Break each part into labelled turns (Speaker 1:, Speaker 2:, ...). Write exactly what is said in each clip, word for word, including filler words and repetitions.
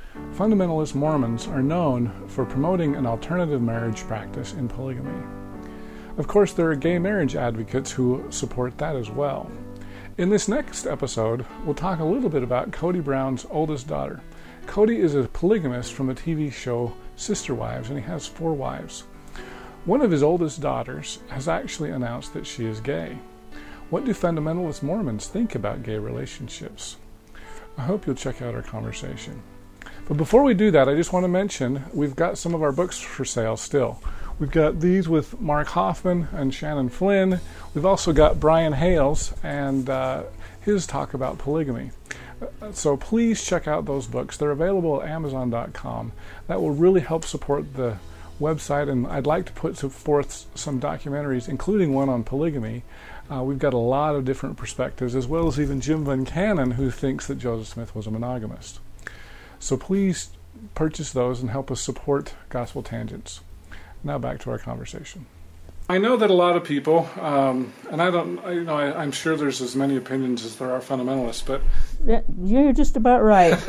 Speaker 1: Fundamentalist Mormons are known for promoting an alternative marriage practice in polygamy. Of course, there are gay marriage advocates who support that as well. In this next episode, we'll talk a little bit about Cody Brown's oldest daughter. Cody is a polygamist from the T V show Sister Wives, and he has four wives. One of his oldest daughters has actually announced that she is gay. What do fundamentalist Mormons think about gay relationships? I hope you'll check out our conversation. But before we do that, I just want to mention we've got some of our books for sale still. We've got these with Mark Hoffman and Shannon Flynn. We've also got Brian Hales and uh, his talk about polygamy. Uh, so please check out those books. They're available at amazon dot com. That will really help support the website, and I'd like to put forth some documentaries, including one on polygamy. Uh, we've got a lot of different perspectives, as well as even Jim Van Cannon, who thinks that Joseph Smith was a monogamist. So please purchase those and help us support Gospel Tangents. Now back to our conversation. I know that a lot of people, um, and I don't, you know, I, I'm sure there's as many opinions as there are fundamentalists, but
Speaker 2: yeah, you're just about right.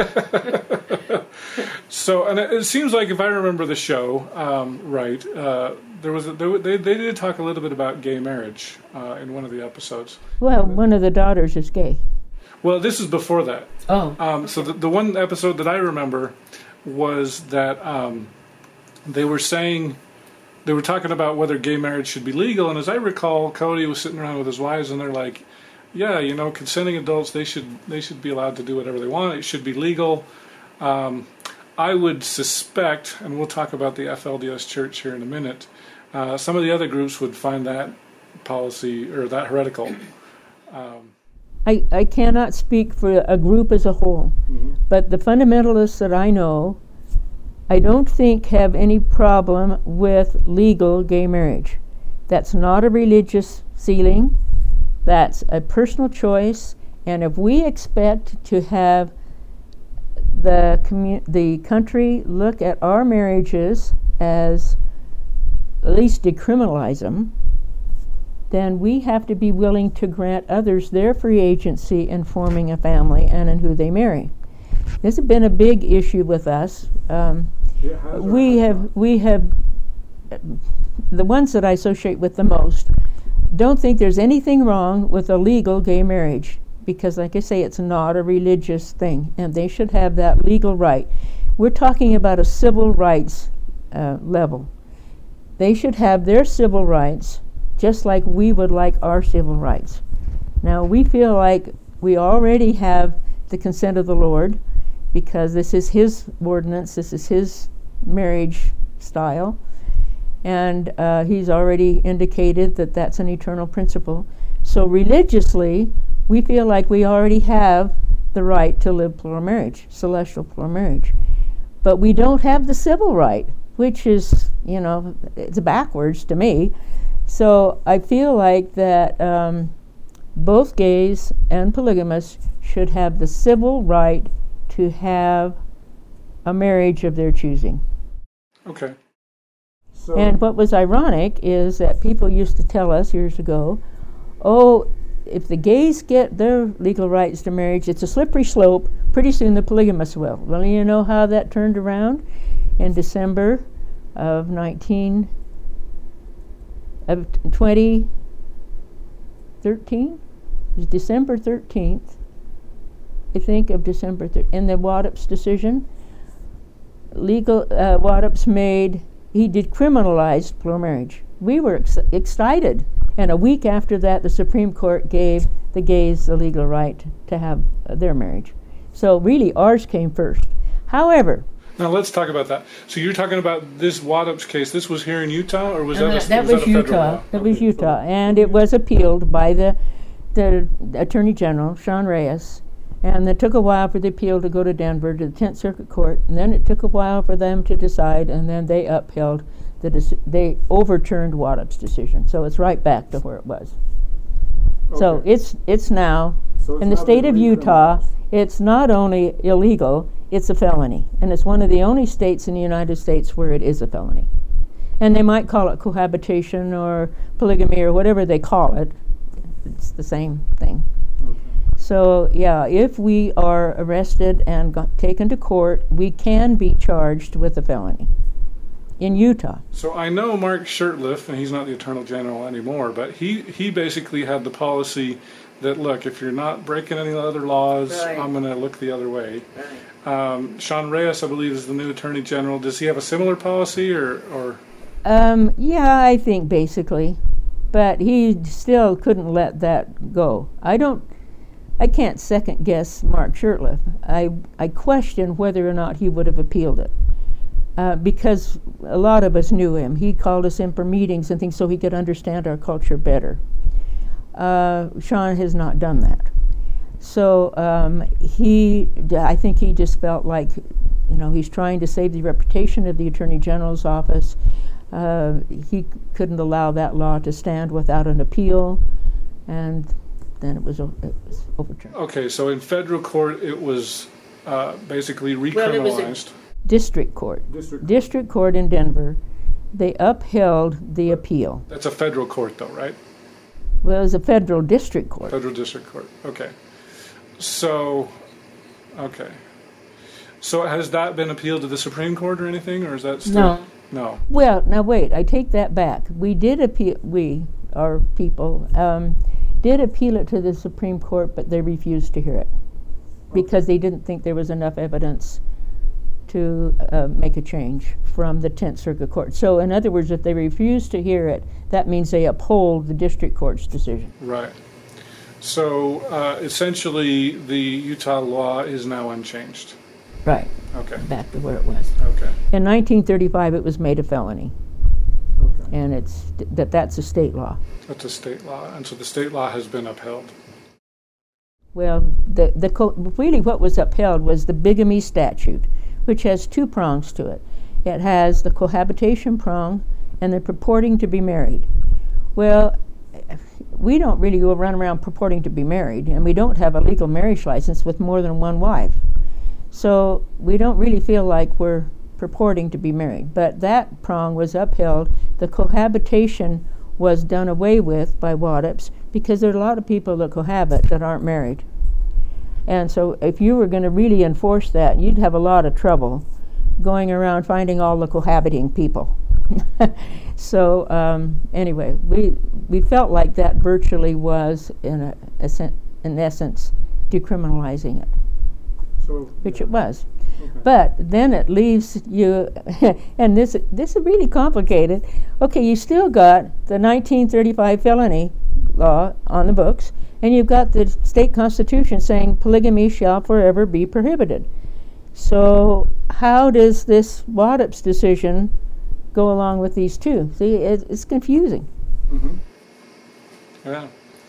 Speaker 1: So, and it, it seems like if I remember the show um, right, uh, there was a, they they did talk a little bit about gay marriage uh, in one of the episodes.
Speaker 2: Well, one of the daughters is gay.
Speaker 1: Well, this is before that.
Speaker 2: Oh.
Speaker 1: Um, so the, the one episode that I remember was that um, they were saying. They were talking about whether gay marriage should be legal, and as I recall, Cody was sitting around with his wives, and they're like, "Yeah, you know, consenting adults, they should they should be allowed to do whatever they want. It should be legal." Um, I would suspect, and we'll talk about the F L D S Church here in a minute. Uh, some of the other groups would find that policy or that heretical. Um,
Speaker 2: I I cannot speak for a group as a whole, mm-hmm. but the fundamentalists that I know, I don't think have any problem with legal gay marriage. That's not a religious sealing. That's a personal choice. And if we expect to have the commu- the country look at our marriages as at least decriminalize them, then we have to be willing to grant others their free agency in forming a family and in who they marry. This has been a big issue with us. Um, we have, we have, the ones that I associate with the most don't think there's anything wrong with a legal gay marriage, because like I say, it's not a religious thing, and they should have that legal right. We're talking about a civil rights uh, level. They should have their civil rights just like we would like our civil rights. Now, we feel like we already have the consent of the Lord, because this is his ordinance, this is his marriage style, and uh, he's already indicated that that's an eternal principle. So religiously, we feel like we already have the right to live plural marriage, celestial plural marriage. But we don't have the civil right, which is, you know, it's backwards to me. So I feel like that um, both gays and polygamists should have the civil right to have a marriage of their choosing.
Speaker 1: Okay. So
Speaker 2: and what was ironic is that people used to tell us years ago, oh, if the gays get their legal rights to marriage, it's a slippery slope. Pretty soon the polygamists will. Well, you know how that turned around? In December of nineteen of twenty thirteen, it was December thirteenth, I think of December thirteenth, in the Waddups decision, legal, uh, Waddups made, he decriminalized plural marriage. We were ex- excited, and a week after that, the Supreme Court gave the gays the legal right to have uh, their marriage. So really, ours came first. However,
Speaker 1: now let's talk about that. So you're talking about this Waddups case. This was here in Utah, or was
Speaker 2: uh,
Speaker 1: that a,
Speaker 2: that
Speaker 1: was,
Speaker 2: was
Speaker 1: that a
Speaker 2: Utah?
Speaker 1: federal law?
Speaker 2: That
Speaker 1: okay,
Speaker 2: was Utah,
Speaker 1: so.
Speaker 2: and it was appealed by the the Attorney General, Sean Reyes, and it took a while for the appeal to go to Denver to the Tenth Circuit Court, and then it took a while for them to decide, and then they upheld the deci- they overturned Waddups' decision. So it's right back to where it was. Okay. So it's it's now
Speaker 1: so it's
Speaker 2: in the state of Utah. It's not only illegal, it's a felony. And it's one of the only states in the United States where it is a felony. And they might call it cohabitation or polygamy or whatever they call it. It's the same thing.
Speaker 1: Okay.
Speaker 2: So, yeah, if we are arrested and got taken to court, we can be charged with a felony in Utah.
Speaker 1: So I know Mark Shurtleff, and he's not the Attorney General anymore, but he, he basically had the policy that, look, if you're not breaking any other laws,
Speaker 2: Right.
Speaker 1: I'm going to look the other way.
Speaker 2: Right.
Speaker 1: Um, Sean Reyes, I believe, is the new Attorney General. Does he have a similar policy, or, or?
Speaker 2: Um, yeah, I think basically, but he still couldn't let that go. I don't, I can't second guess Mark Shurtleff. I, I question whether or not he would have appealed it. Uh, because a lot of us knew him. He called us in for meetings and things so he could understand our culture better. Uh, Sean has not done that. So um, he, I think he just felt like, you know, he's trying to save the reputation of the Attorney General's office. Uh, he couldn't allow that law to stand without an appeal, and then it was, o- it was overturned.
Speaker 1: Okay, so in federal court, it was uh, basically recriminalized.
Speaker 2: Well, it was a district court.
Speaker 1: District.
Speaker 2: District court in Denver. They upheld the appeal.
Speaker 1: That's a federal court, though, right?
Speaker 2: Well, it was a federal district court.
Speaker 1: Federal district court. Okay. So, okay. So has that been appealed to the Supreme Court or anything, or is that still?
Speaker 2: No.
Speaker 1: No.
Speaker 2: Well, now wait, I take that back. We did appeal, we, our people, um, did appeal it to the Supreme Court, but they refused to hear it because they didn't think there was enough evidence to uh, make a change from the Tenth Circuit Court. So in other words, if they refuse to hear it, that means they uphold the district court's decision.
Speaker 1: Right. So uh, essentially, the Utah law is now unchanged.
Speaker 2: Right.
Speaker 1: Okay.
Speaker 2: Back to where it was.
Speaker 1: Okay.
Speaker 2: In nineteen thirty-five, it was made a felony,
Speaker 1: Okay.
Speaker 2: and it's that that's a state law.
Speaker 1: That's a state law, and so the state law has been upheld.
Speaker 2: Well, the the co- really what was upheld was the bigamy statute, which has two prongs to it. It has the cohabitation prong and the purporting to be married. Well, we don't really go run around purporting to be married, and we don't have a legal marriage license with more than one wife. So we don't really feel like we're purporting to be married. But that prong was upheld. The cohabitation was done away with by WADEPS because there are a lot of people that cohabit that aren't married. And so if you were going to really enforce that, you'd have a lot of trouble going around finding all the cohabiting people. So um, anyway, we we felt like that virtually was, in a, a sen- in essence, decriminalizing it,
Speaker 1: So,
Speaker 2: which
Speaker 1: yeah.
Speaker 2: it was.
Speaker 1: Okay.
Speaker 2: But then it leaves you, and this this is really complicated. Okay, you still got the nineteen thirty-five felony law on the books, and you've got the state constitution saying polygamy shall forever be prohibited. So how does this WADEPS decision go along with these two? See, it, it's confusing.
Speaker 1: Mm-hmm. Yeah.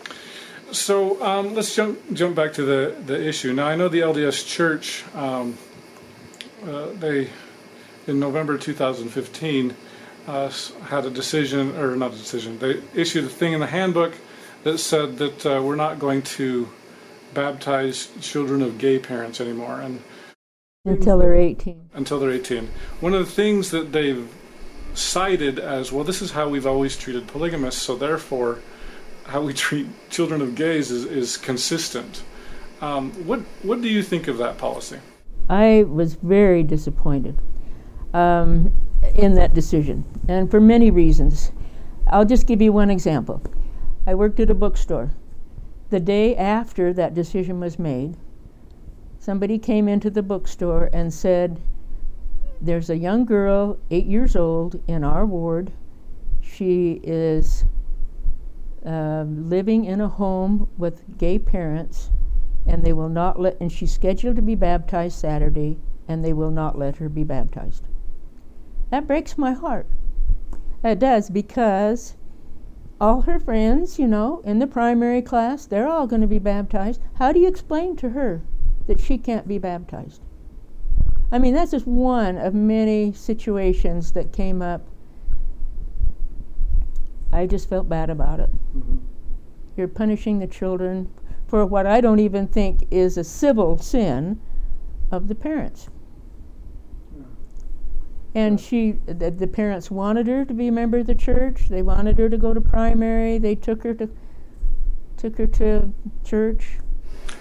Speaker 1: So um, let's jump jump back to the, the issue. Now I know the L D S Church, um, uh, they in November two thousand fifteen uh, had a decision, or not a decision. They issued a thing in the handbook that said that uh, we're not going to baptize children of gay parents anymore, and
Speaker 2: Until they're eighteen.
Speaker 1: until they're eighteen. One of the things that they've cited as, well, this is how we've always treated polygamists, so therefore how we treat children of gays is, is consistent. Um, what what do you think of that policy?
Speaker 2: I was very disappointed um, in that decision, and for many reasons. I'll just give you one example. I worked at a bookstore. The day after that decision was made, somebody came into the bookstore and said, there's a young girl, eight years old, in our ward. She is uh, living in a home with gay parents, and they will not let, and she's scheduled to be baptized Saturday, and they will not let her be baptized. That breaks my heart. It does, because all her friends, you know, in the primary class, they're all going to be baptized. How do you explain to her that she can't be baptized? I mean, that's just one of many situations that came up. I just felt bad about it.
Speaker 1: Mm-hmm.
Speaker 2: You're punishing the children for what I don't even think is a civil sin of the parents.
Speaker 1: Yeah.
Speaker 2: And she, the, the parents wanted her to be a member of the church. They wanted her to go to primary. They took her to, took her to church.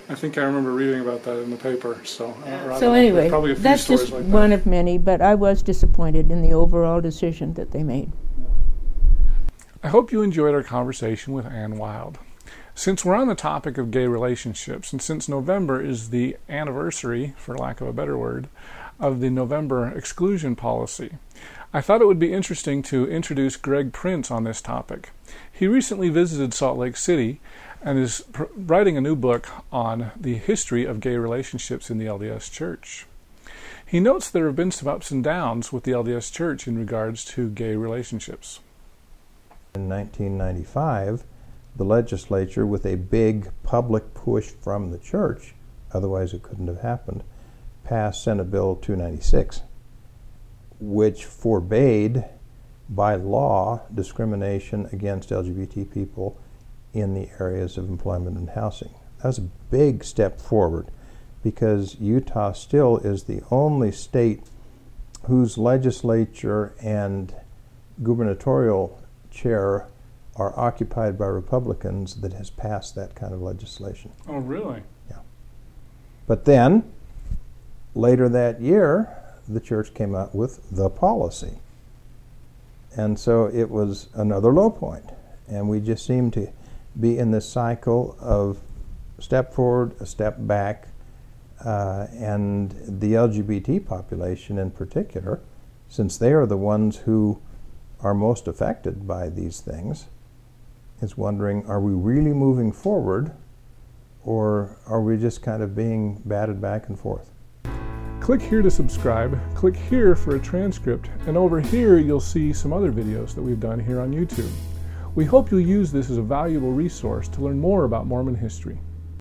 Speaker 1: I think I remember reading about that in the paper. So, uh,
Speaker 2: so anyway,
Speaker 1: probably a few
Speaker 2: that's
Speaker 1: stories
Speaker 2: just
Speaker 1: like
Speaker 2: one
Speaker 1: that.
Speaker 2: of many, but I was disappointed in the overall decision that they made.
Speaker 1: I hope you enjoyed our conversation with Ann Wild. Since we're on the topic of gay relationships, and since November is the anniversary, for lack of a better word, of the November exclusion policy, I thought it would be interesting to introduce Greg Prince on this topic. He recently visited Salt Lake City and is pr- writing a new book on the history of gay relationships in the L D S Church. He notes there have been some ups and downs with the L D S Church in regards to gay relationships.
Speaker 3: In nineteen ninety-five, the legislature, with a big public push from the church, otherwise it couldn't have happened, passed Senate Bill two ninety-six, which forbade by law discrimination against L G B T people in the areas of employment and housing. That was a big step forward because Utah still is the only state whose legislature and gubernatorial chair are occupied by Republicans that has passed that kind of legislation.
Speaker 1: Oh, really?
Speaker 3: Yeah. But then, later that year, the church came out with the policy. And so it was another low point. And we just seem to be in this cycle of step forward, a step back, uh, and the L G B T population in particular, since they are the ones who are most affected by these things, is wondering, are we really moving forward, or are we just kind of being batted back and forth?
Speaker 1: Click here to subscribe, click here for a transcript, and over here you'll see some other videos that we've done here on YouTube. We hope you'll use this as a valuable resource to learn more about Mormon history.